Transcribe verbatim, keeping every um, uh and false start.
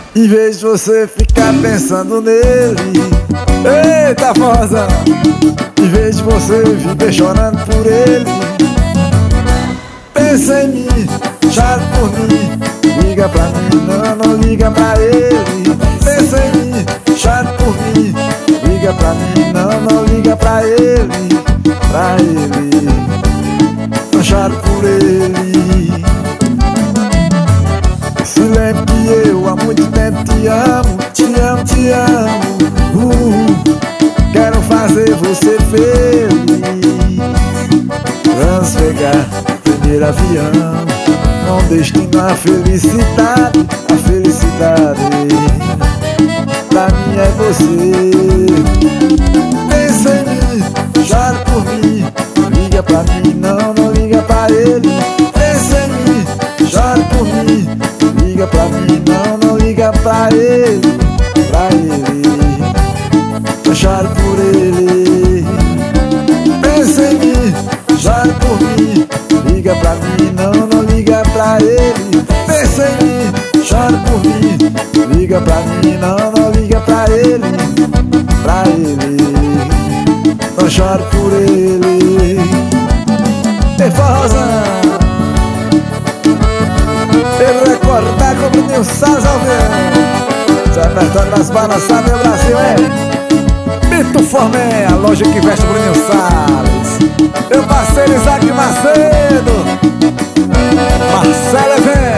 Em vez de você ficar pensando nele, eita forrozão, em vez de você viver chorando por ele, pensa em mim, chora por mim, liga pra mim, não, não liga pra ele. Pensa em mim, chora por mim, liga pra mim, não, não liga pra ele, pra ele, não chora por ele. Se lembre que eu há muito tempo te amo, te amo, te amo, uh, quero fazer você feliz. Vamos pegar o primeiro avião, com destino à felicidade, a felicidade pra mim é você. Pensa em mim, chora por mim, liga pra mim, não, não liga pra ele. Pensa em mim, chora por mim, liga pra mim, não, não liga pra ele, pra ele, não chora por ele. Pensa em mim, chora por mim, liga pra mim, não, não liga pra ele. Pensa em mim, chora por mim, liga pra mim, não, não liga pra ele, pra ele, não chora por ele. Ei, forrozão, ele recordar com o Bruninho Salles ao vivo. Seu repertório das balançadas, meu Brasil, é Bito Formé, a loja que veste o Bruninho Salles. Meu parceiro Isaac Macedo, Marcelo Evento.